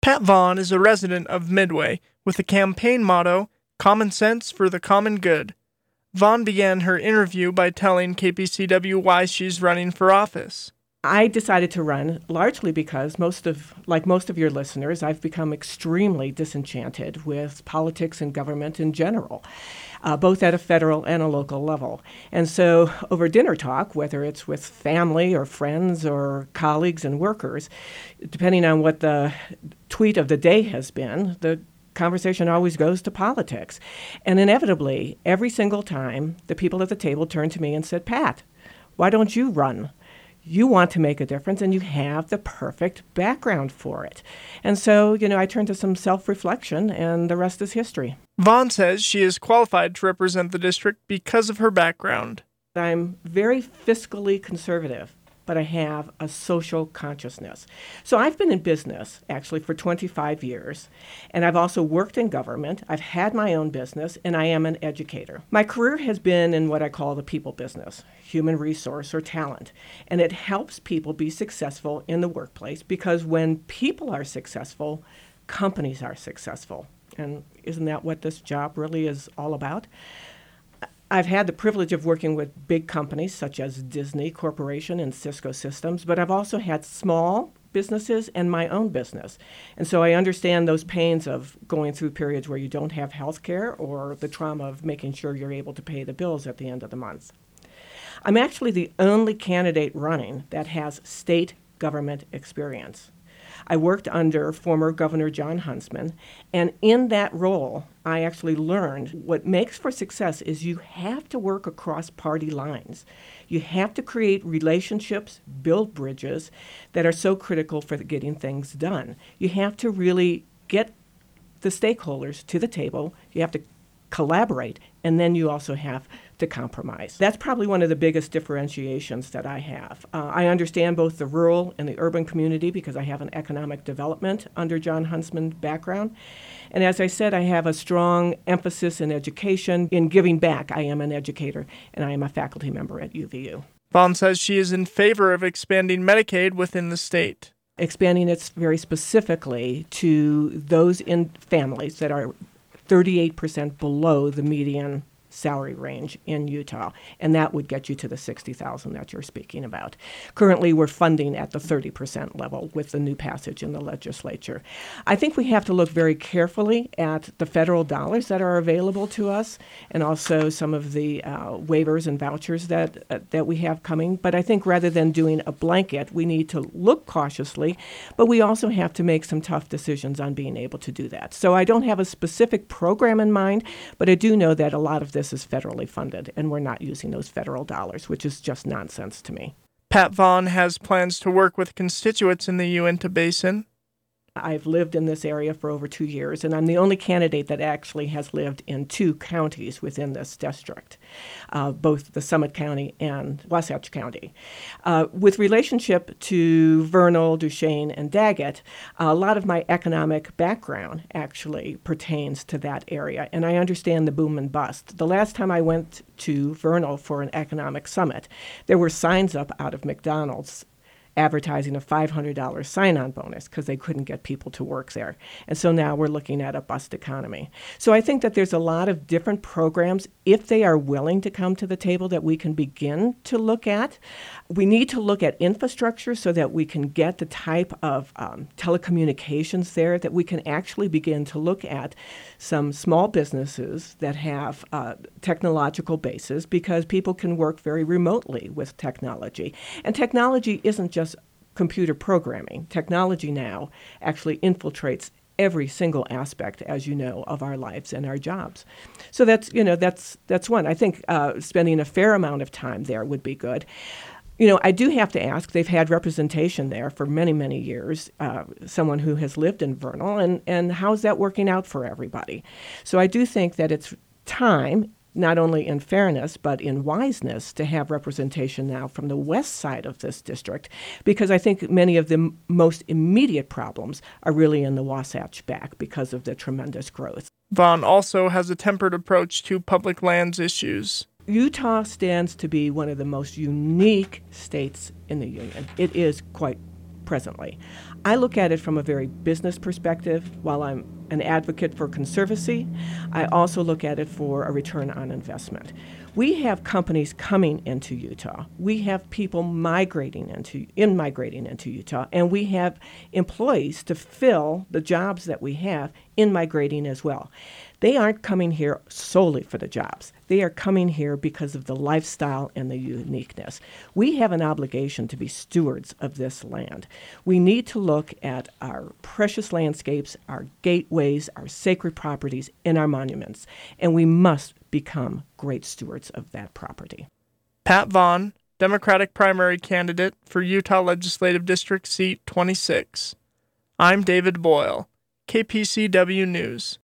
Pat Vaughn is a resident of Midway with a campaign motto, Common Sense for the Common Good. Vaughn began her interview by telling KPCW why she's running for office. I decided to run largely because like most of your listeners, I've become extremely disenchanted with politics and government in general, both at a federal and a local level. And so over dinner talk, whether it's with family or friends or colleagues and workers, depending on what the tweet of the day has been, the conversation always goes to politics. And inevitably, every single time, the people at the table turned to me and said, Pat, why don't you run? You want to make a difference, and you have the perfect background for it. And so, I turned to some self-reflection, and the rest is history. Vaughn says she is qualified to represent the district because of her background. I'm very fiscally conservative, but I have a social consciousness. So I've been in business, actually, for 25 years, and I've also worked in government. I've had my own business, and I am an educator. My career has been in what I call the people business, human resource or talent, and it helps people be successful in the workplace because when people are successful, companies are successful. And isn't that what this job really is all about? I've had the privilege of working with big companies such as Disney Corporation and Cisco Systems, but I've also had small businesses and my own business. And so I understand those pains of going through periods where you don't have health care or the trauma of making sure you're able to pay the bills at the end of the month. I'm actually the only candidate running that has state government experience. I worked under former Governor Jon Huntsman, and in that role, I actually learned what makes for success is you have to work across party lines. You have to create relationships, build bridges that are so critical for getting things done. You have to really get the stakeholders to the table. You have to collaborate, and then you also have to compromise. That's probably one of the biggest differentiations that I have. I understand both the rural and the urban community because I have an economic development under Jon Huntsman's background. And as I said, I have a strong emphasis in education, in giving back. I am an educator, and I am a faculty member at UVU. Vaughn says she is in favor of expanding Medicaid within the state. Expanding it very specifically to those in families that are 38% below the median salary range in Utah, and that would get you to the $60,000 that you're speaking about. Currently, we're funding at the 30% level with the new passage in the legislature. I think we have to look very carefully at the federal dollars that are available to us and also some of the waivers and vouchers that we have coming. But I think rather than doing a blanket, we need to look cautiously, but we also have to make some tough decisions on being able to do that. So I don't have a specific program in mind, but I do know that a lot of this is federally funded, and we're not using those federal dollars, which is just nonsense to me. Pat Vaughn has plans to work with constituents in the Uinta Basin. I've lived in this area for over 2 years, and I'm the only candidate that actually has lived in 2 counties within this district, both the Summit County and Wasatch County. With relationship to Vernal, Duchesne, and Daggett, a lot of my economic background actually pertains to that area, and I understand the boom and bust. The last time I went to Vernal for an economic summit, there were signs up out of McDonald's advertising a $500 sign-on bonus because they couldn't get people to work there. And so now we're looking at a bust economy. So I think that there's a lot of different programs, if they are willing to come to the table, that we can begin to look at. We need to look at infrastructure so that we can get the type of telecommunications there, that we can actually begin to look at some small businesses that have technological bases, because people can work very remotely with technology. And technology isn't just computer programming. Technology now actually infiltrates every single aspect, as you know, of our lives and our jobs. So that's one. I think spending a fair amount of time there would be good. I do have to ask, they've had representation there for many, many years, someone who has lived in Vernal, and how's that working out for everybody? So I do think that it's time, not only in fairness, but in wiseness, to have representation now from the west side of this district, because I think many of the most immediate problems are really in the Wasatch Back because of the tremendous growth. Vaughn also has a tempered approach to public lands issues. Utah stands to be one of the most unique states in the Union. It is quite presently. I look at it from a very business perspective. While I'm an advocate for conservancy, I also look at it for a return on investment. We have companies coming into Utah. We have people migrating into Utah, and we have employees to fill the jobs that we have in migrating as well. They aren't coming here solely for the jobs. They are coming here because of the lifestyle and the uniqueness. We have an obligation to be stewards of this land. We need to look at our precious landscapes, our gateways, our sacred properties, and our monuments, and we must become great stewards of that property. Pat Vaughn, Democratic primary candidate for Utah Legislative District Seat 26. I'm David Boyle, KPCW News.